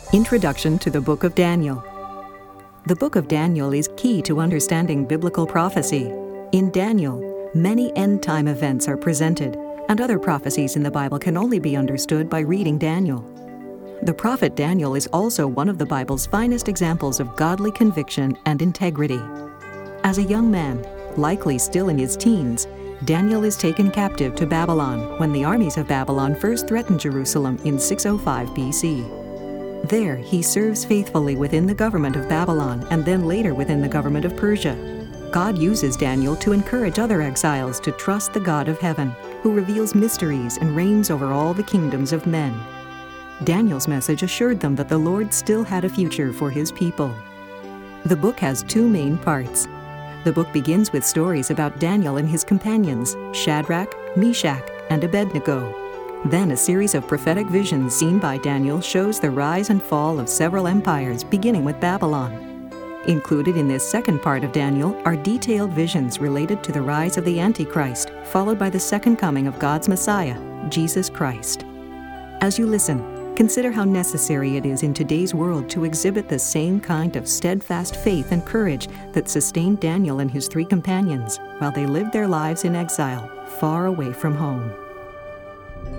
Introduction to the Book of Daniel. The Book of Daniel is key to understanding biblical prophecy. In Daniel, many end-time events are presented, and other prophecies in the Bible can only be understood by reading Daniel. The prophet Daniel is also one of the Bible's finest examples of godly conviction and integrity. As a young man, likely still in his teens, Daniel is taken captive to Babylon when the armies of Babylon first threatened Jerusalem in 605 BC. There, he serves faithfully within the government of Babylon and then later within the government of Persia. God uses Daniel to encourage other exiles to trust the God of heaven, who reveals mysteries and reigns over all the kingdoms of men. Daniel's message assured them that the Lord still had a future for his people. The book has two main parts. The book begins with stories about Daniel and his companions, Shadrach, Meshach, and Abednego. Then a series of prophetic visions seen by Daniel shows the rise and fall of several empires, beginning with Babylon. Included in this second part of Daniel are detailed visions related to the rise of the Antichrist, followed by the second coming of God's Messiah, Jesus Christ. As you listen, consider how necessary it is in today's world to exhibit the same kind of steadfast faith and courage that sustained Daniel and his three companions while they lived their lives in exile, far away from home.